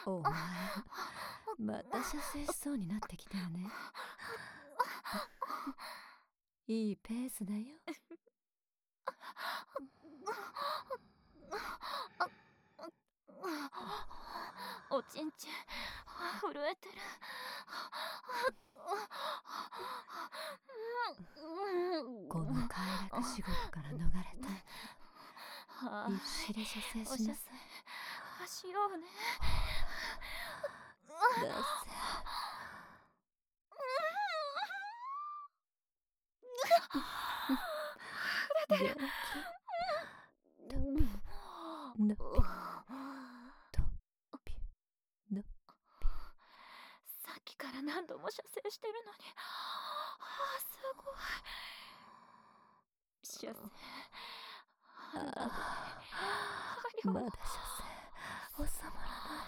お前また射精しそうになってきたよね。いいペースだよ。 おちんちん震えてる。 この快楽至極から逃れたいなら必死で射精しなさい。 しようね。 出せ。元気。ドピュノピュドピュノ。 さっきから何度も射精してるのに、すごい。射精まだ射精収まらない。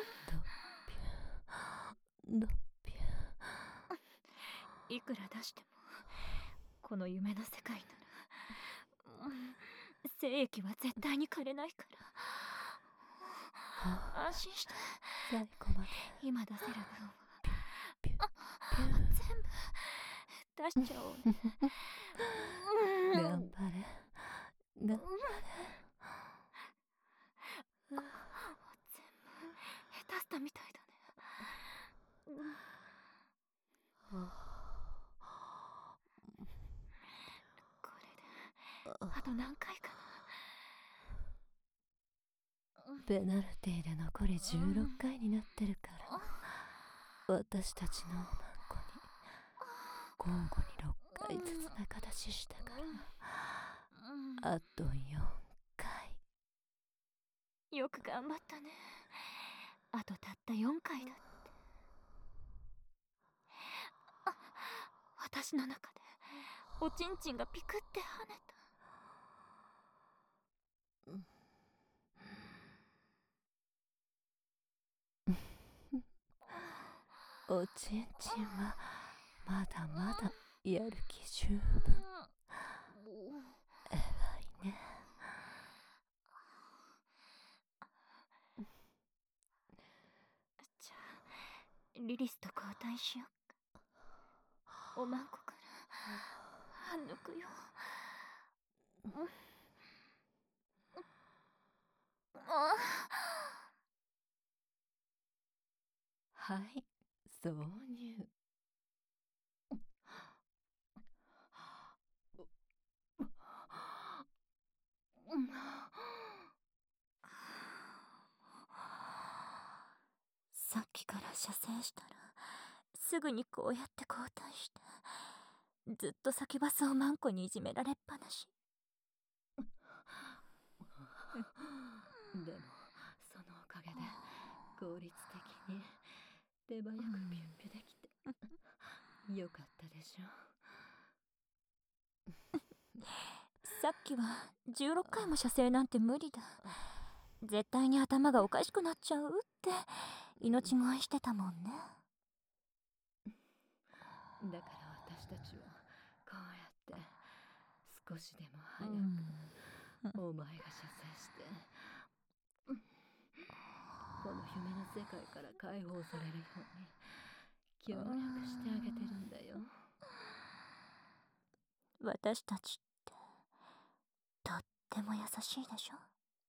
ドピュドピュ。 いくら出してもこの夢の世界なら精液は絶対に枯れないから、安心して。 最後まで今出せる分はピュピュ全部出しちゃおうね。 頑張れ頑張れ。 全部下手したみたいだね。これであと何回かな。 ペナルティーで残り16回になってるから、私たちのマンコに交互に6回ずつ仲出ししたから、あと4回。 よく頑張ったね。あとたった4回だって。私の中でおちんちんがピクって跳ねた。 おちんちんはまだまだやる気十分。偉いね。 じゃあリリスと交代しよっか。おまんこから抜くよ。 はい、挿入。 さっきから射精したらすぐにこうやって交代して、ずっと先バスをマンコにいじめられっぱなし。 でもそのおかげで効率的に手早くピュンピュできてよかったでしょ。 さっきは16回も射精なんて無理だ、絶対に頭がおかしくなっちゃうって命乞いしてたもんね。 だから私たちはこうやって少しでも早くお前が射精してこの夢の世界から解放されるように協力してあげてるんだよ。 私たちってとっても優しいでしょ。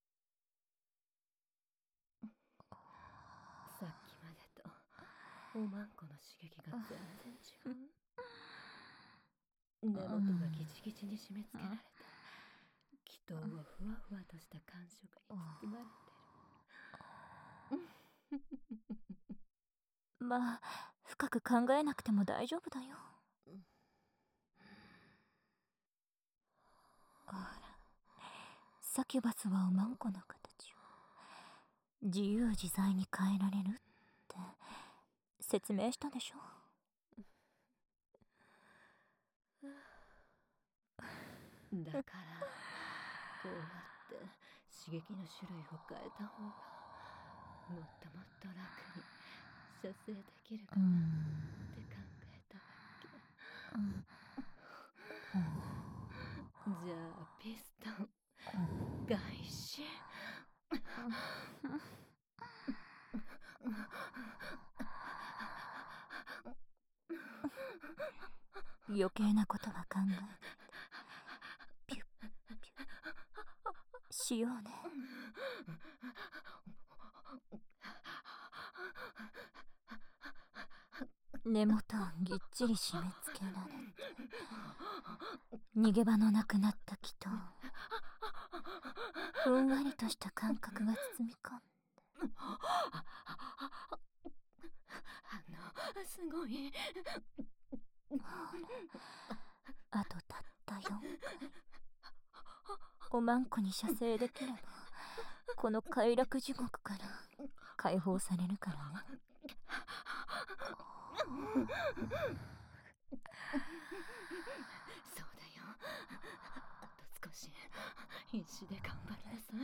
さっきまでとおまんこの刺激が全然違う。根元がギチギチに締め付けられて気筒はふわふわとした感触に包まれてる。 まあ深く考えなくても大丈夫だよ。ほら、サキュバスはおまんこの形を自由自在に変えられるって説明したでしょ。 だからこうやって刺激の種類を変えた方がもっともっと楽に射精できるかなって考えたわけ。じゃあピストン開始。 余計なことは考えないでピュッピュッしようね。根元をぎっちり締め付けられて、逃げ場のなくなった気とふんわりとした感覚が包み込んすごい。 あとたった4回。おまんこに射精できればこの快楽地獄から解放されるからね。 そうだよ。あと少し必死で頑張りなさ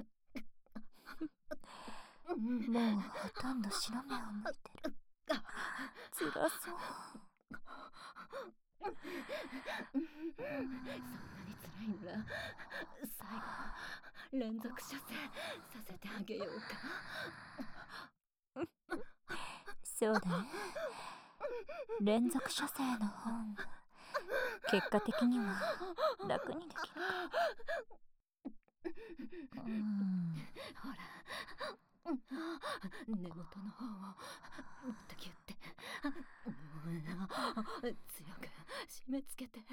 い。 もうほとんど白目を向いてる。辛そう。 そんなに辛いなら最後連続射精させてあげようか。 そうだね。連続射精の方が結果的には楽にできるから。 ほら、根元の方をもっとギュッて強く締め付けて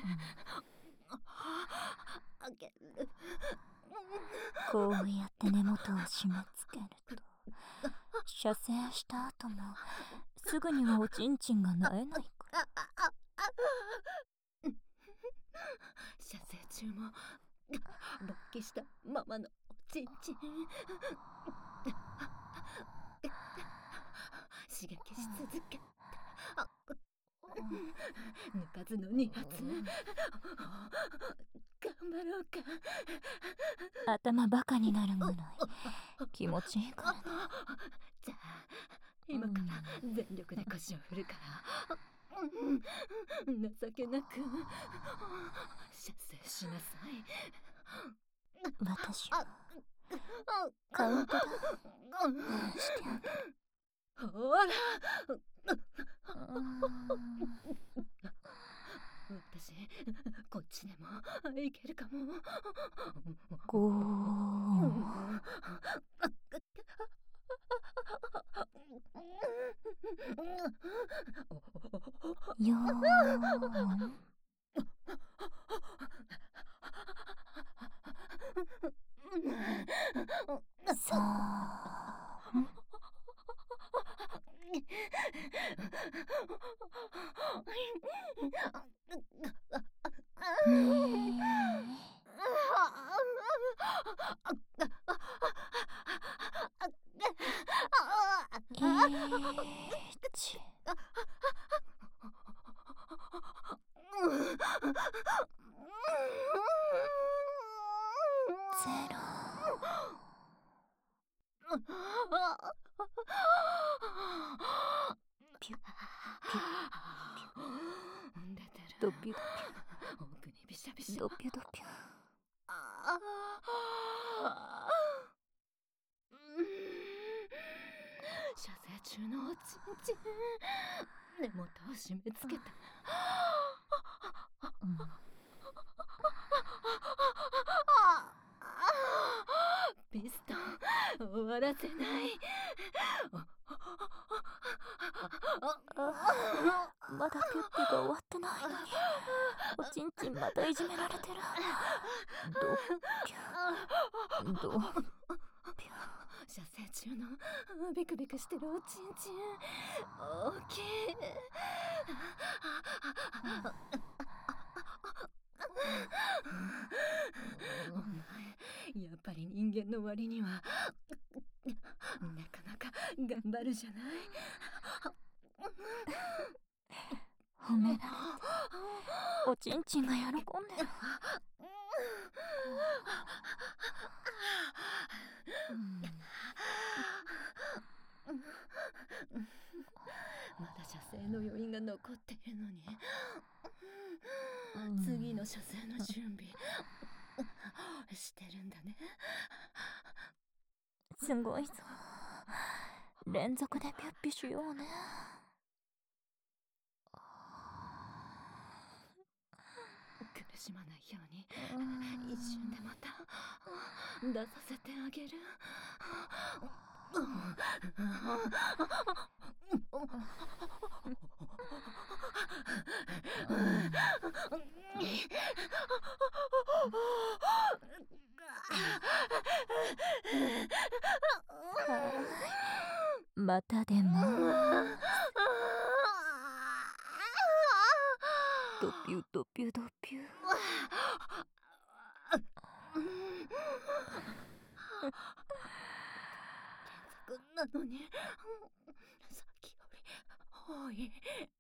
あげる。 こうやって根元を締め付けると射精した後もすぐにはおちんちんがなえないから。 射精中も勃起したままのおちんちん刺激し続けて抜かずの2発頑張ろうか。 頭バカになるぐらい気持ちいいからね。 じゃあ今から全力で腰を振るから情けなく射精しなさい。 私はカウントダウンしてあげる。 ほら私こっちでもいけるかも。 ゴーよーんさーん1ゼロ。ピュッピュッ出てる。 ドピュド奥にビシャビシャ。 ピュドピュドピュ。 射精中のおちんちん根元を締め付けた。ピストン終わらせない。 まだピュッピが終わってないのにおちんちんまたいじめられてる。ドピュドピュ。 射精中のビクビクしてるおちんちん大きい。お前やっぱり人間の割にはなかなか頑張るじゃない。 褒められておちんちんが喜んでる。 まだ射精の余韻が残っているのに、次の射精の準備してるんだね。 すごいぞ。連続でピュッピしようね。 しまないように一瞬でまた出させてあげる。 また出ます。ドピュドピュドピュ。 なのにさっきより多い。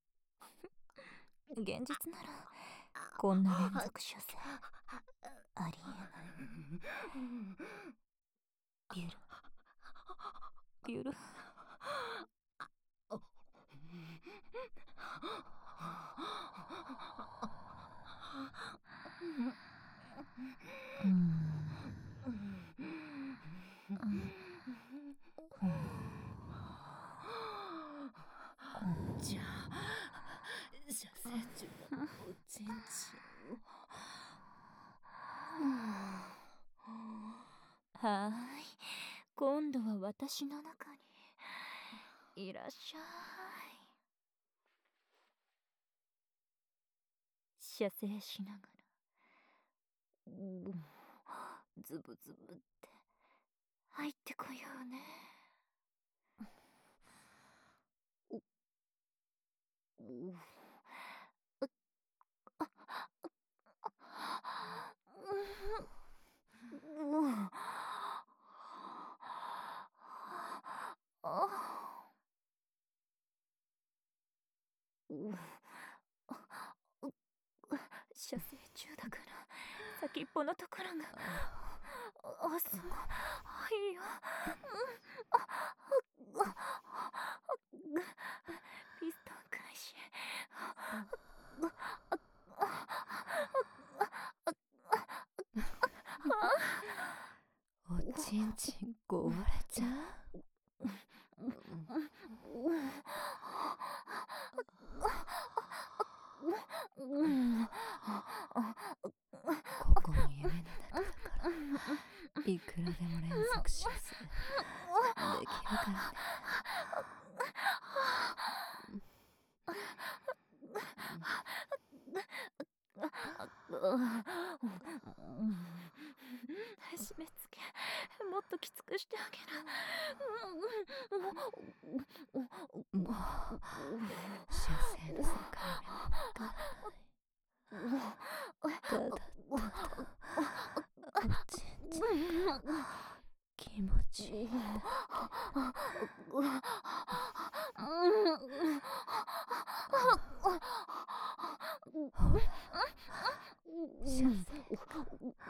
現実ならこんな連続射精ありえない。ビュルビュル。 じゃあ射精中のおちんちんを。 はーい、今度は私の中にいらっしゃい。射精しながらズブズブって入ってこようね。射精中だから先っぽのところがすごいよ。ピストン開始。 おちんちん壊れちゃう。ここも夢の中だからいくらでも連続射精できるからね。 締め付けもっときつくしてあげる。 もう射精の境目もわからない。ただただおちんちんが気持ちいいだほら射精が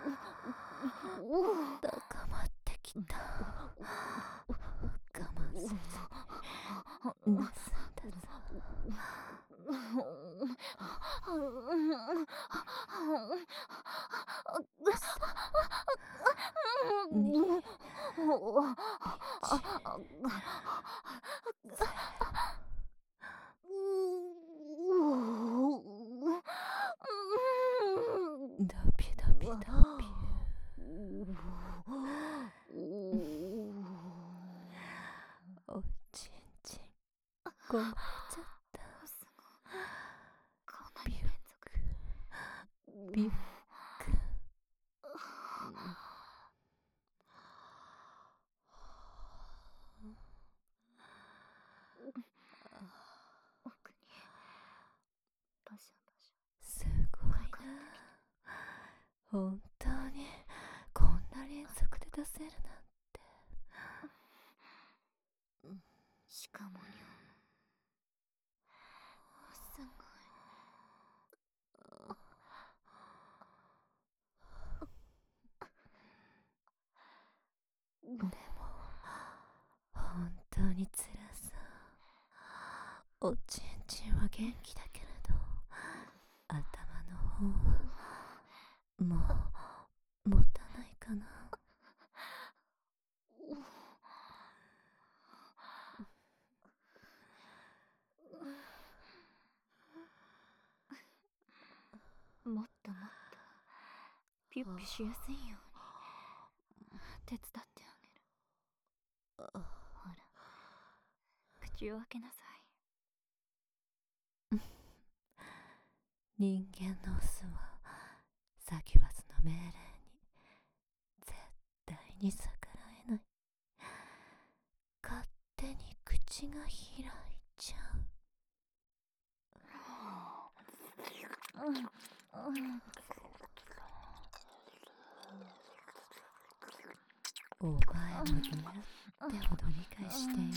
高まってきた。我慢せずに盗んだぞ。ドピュドピュドピュ。おちんちん壊れちゃった。ビュックビュック。 奥にバシャバシャ。 すごいな。本当にこんな連続で出せるなんて。 しかも量すごい。 でも本当につらさ。おちんちんは元気だけれど頭の方はもう持たないかな。 もっともっとピュッピュしやすいように手伝ってあげる。ほら、口を開けなさい。 人間のオスはサキュバスの命令に絶対に逆らえない。勝手に口が開いちゃう。お前も言ってほど理解しているよ。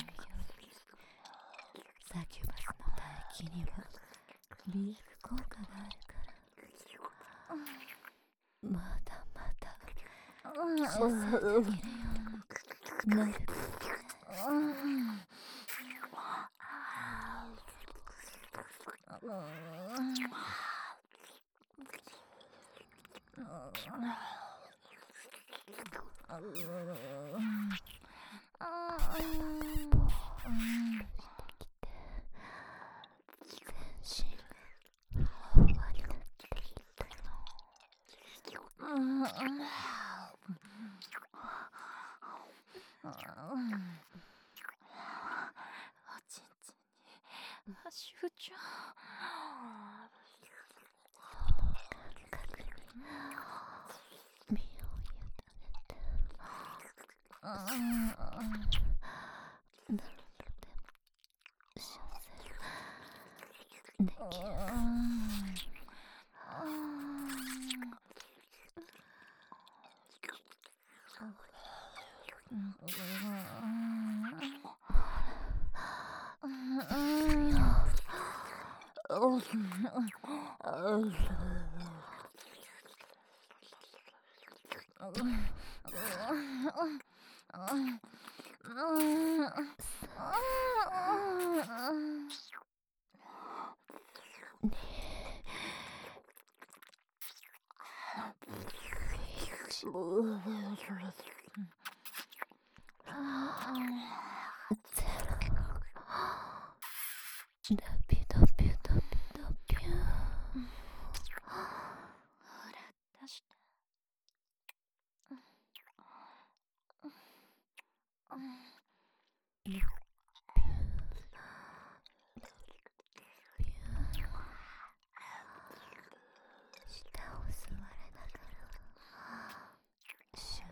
サキュバスの唾液には美白効果があるから、まだまだ射精できるようになるからね。全身がふわふわになってきたよ。 おちんちんに足ふちゃ感覚に身を委ねて、何度でも射精できるから。ドピドピドピドピュー。 ほら、出して。 下を吸われながら射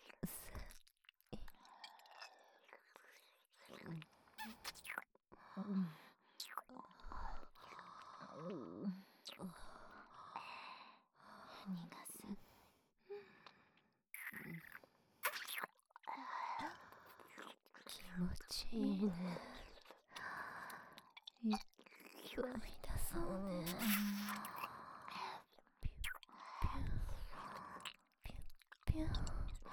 逃がす。 気持ちいいね。いっぱい出そうね。ピュッピュッピュッピュッ。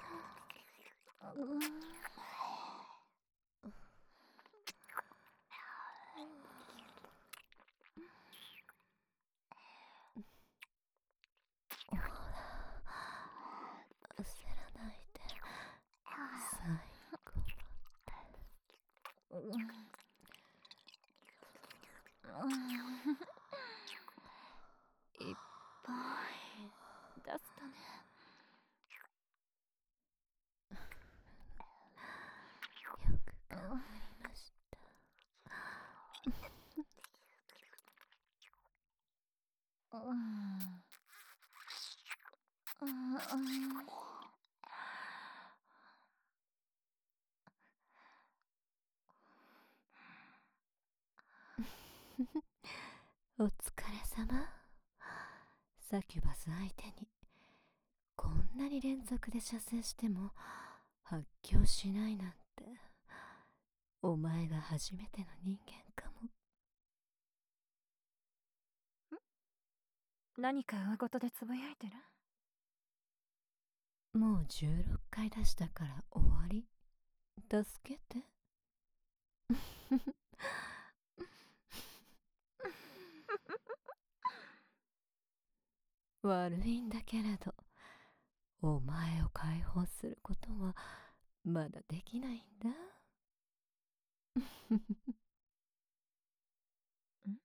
ほら、焦らないで。最後まで。 いっぱい出すとね。 よく頑張りました。お疲れ様。サキュバス相手にこんなに連続で射精しても発狂しないなんて、お前が初めての人間かも。 何か大事でつぶやいてる？ もう16回出したから終わり。助けて。悪いんだけれど、お前を解放することはまだできないんだ。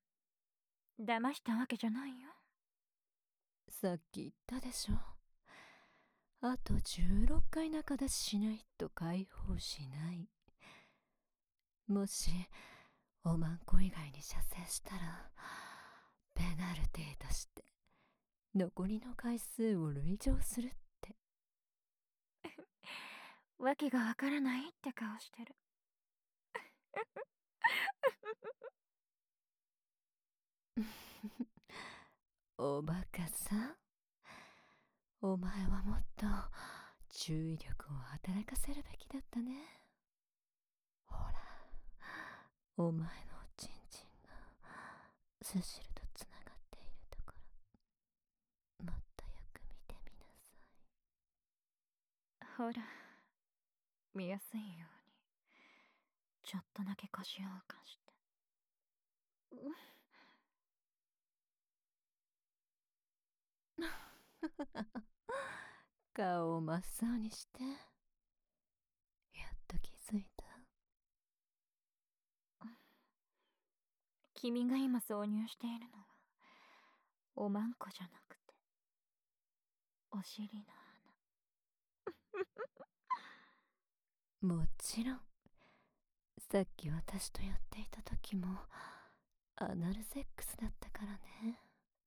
騙したわけじゃないよ。 さっき言ったでしょ。 あと16回中出ししないと解放しない。もしおまんこ以外に射精したらペナルティとして残りの回数を累乗するって。 わけがわからないって顔してる。 おバカさん、お前はもっと注意力を働かせるべきだったね。ほら、お前のおちんちんがセシルとつながっているところ、もっとよく見てみなさい。 ほら、見やすいようにちょっとだけ腰を浮かして。 顔を真っ青にして、やっと気づいた。 君が今挿入しているのはおまんこじゃなくてお尻のもちろん、さっき私とやっていた時もアナルセックスだったからね。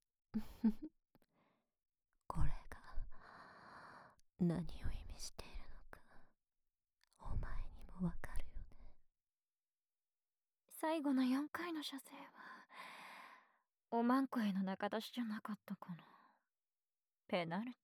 これが何を意味しているのか、お前にもわかるよね。 最後の4回の射精はおまんこへの中出しじゃなかったかな。ペナルテ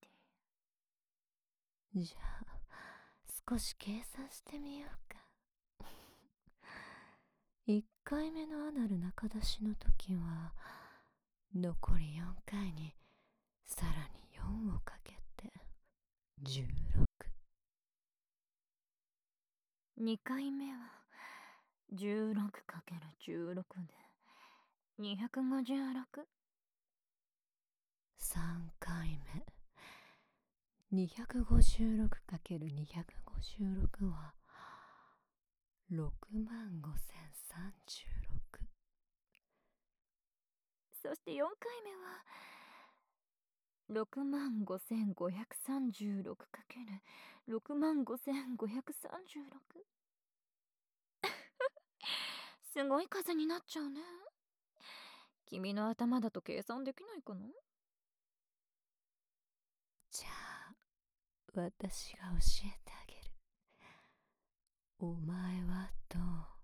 じゃあ少し計算してみようか。1回目のアナル中出しの時は残り4回にさらに4をかけて16。 ィ。2回目は 16×16 で 256。 3回目 256×256 は65036。 そして4回目は 65,536×65536 すごい数になっちゃうね。君の頭だと計算できないかな。 じゃあ私が教えてあげる。お前はと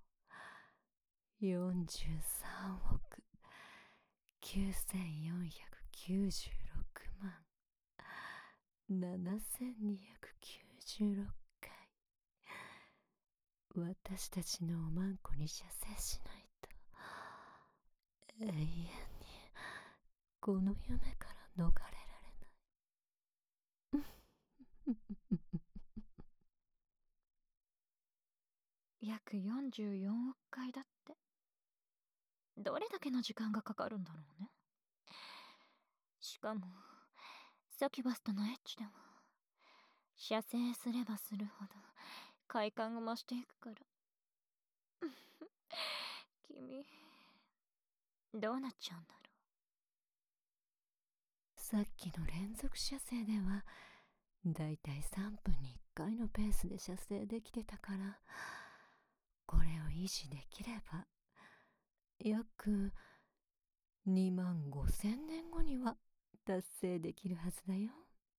43億9496万7296回、私たちのおまんこに射精しないと永遠にこの夢から逃れられない。 約44億回だって。どれだけの時間がかかるんだろうね。しかもサキュバスとのエッチでは射精すればするほど快感が増していくから。君どうなっちゃうんだろさっきの連続射精ではだいたい3分に1回のペースで射精できてたから、これを維持できれば約25000年後には達成できるはずだよ。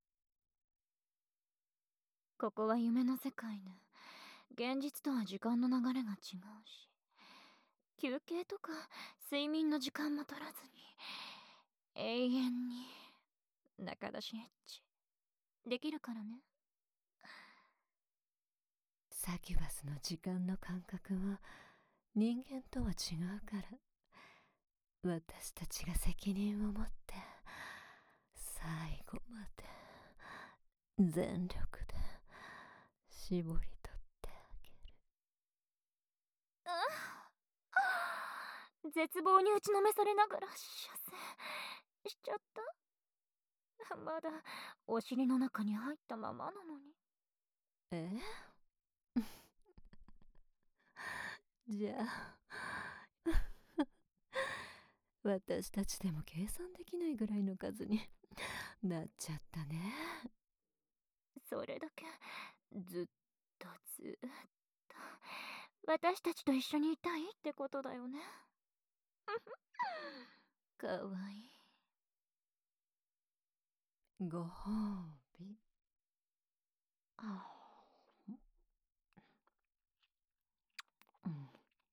ここは夢の世界ね。現実とは時間の流れが違うし、休憩とか睡眠の時間も取らずに永遠に中出しエッチできるからね。 サキュバスの時間の感覚は人間とは違うから、私たちが責任を持って最後まで全力で絞り取ってあげる。 絶望に打ちのめされながら射精しちゃった。まだお尻の中に入ったままなのに。 えじゃあ私たちでも計算できないぐらいの数になっちゃったね。 それだけずっとずっと私たちと一緒にいたいってことだよね。かわいい。 ご褒美。あうん。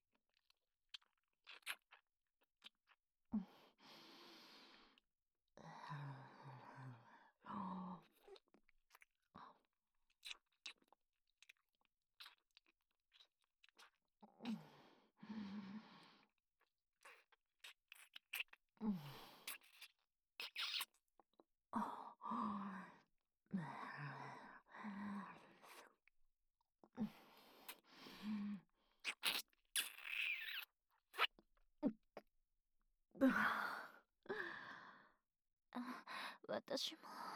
私も。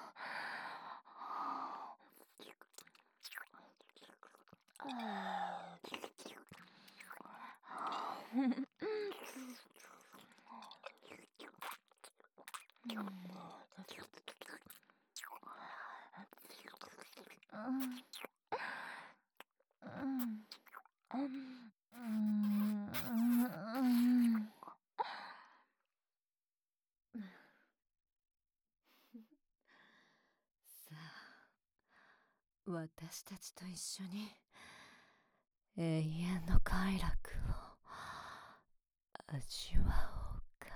さあ、私たちと一緒に永遠の快楽を味わおうか。